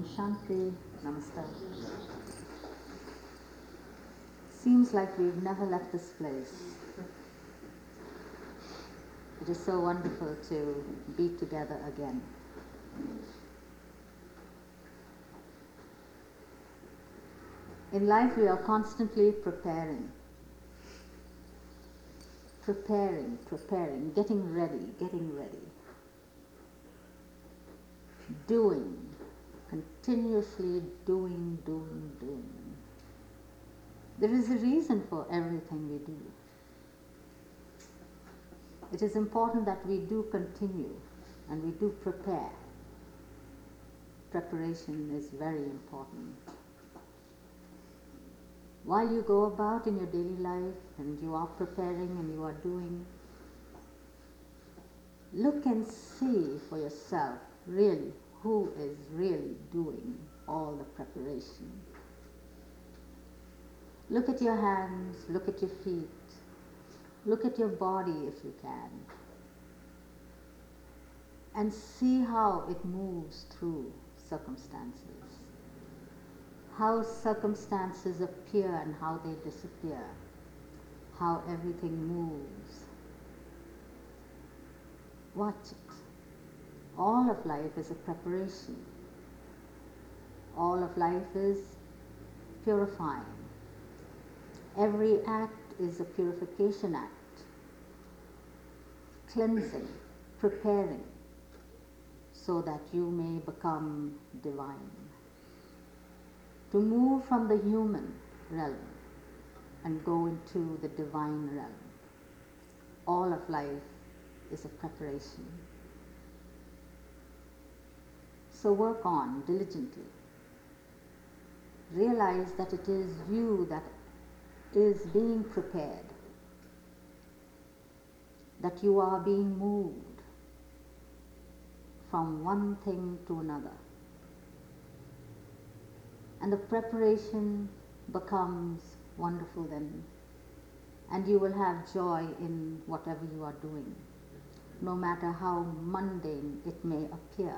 Shanti, Namaste. Seems like we've never left this place. It is so wonderful to be together again. In life we are constantly preparing, getting ready, doing, continuously doing. There is a reason for everything we do. It is important that we do continue and we do prepare. Preparation is very important. While you go about in your daily life and you are preparing and you are doing, look and see for yourself really who is really doing all the preparation. Look at your hands, look at your feet, look at your body if you can, and see how it moves through circumstances. How circumstances appear and how they disappear, how everything moves. Watch it. All of life is a preparation. All of life is purifying. Every act is a purification act, cleansing, preparing, so that you may become divine. To move from the human realm and go into the divine realm. All of life is a preparation. So work on diligently. Realize that it is you that is being prepared, that you are being moved from one thing to another. And the preparation becomes wonderful then, and you will have joy in whatever you are doing, no matter how mundane it may appear.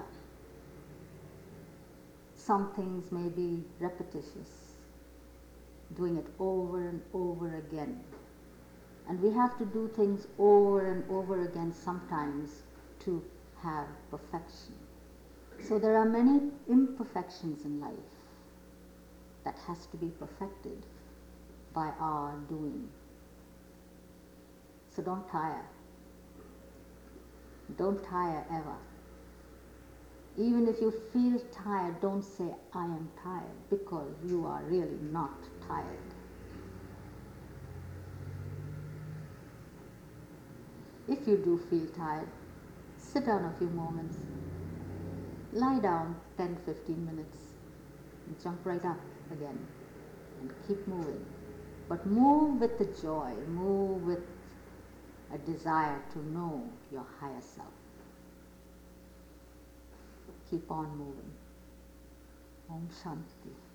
Some things may be repetitious, doing it over and over again. And we have to do things over and over again sometimes to have perfection. So there are many imperfections in life that has to be perfected by our doing. So don't tire. Don't tire ever. Even if you feel tired, don't say, I am tired, because you are really not tired. If you do feel tired, sit down a few moments, lie down 10-15 minutes, and jump right up again, and keep moving. But move with the joy, move with a desire to know your higher self. Keep on moving. Om Shanti.